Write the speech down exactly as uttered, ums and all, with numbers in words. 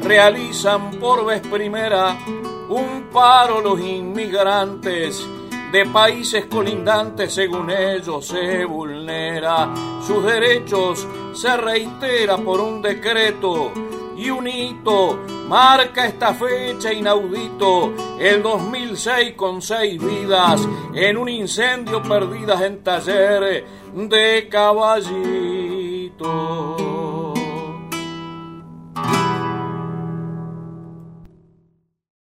realizan por vez primera un paro los inmigrantes de países colindantes. Según ellos se vulnera sus derechos, se reitera por un decreto y un hito marca esta fecha inaudito, el dos mil seis, con seis vidas en un incendio perdidas en taller de Caballito.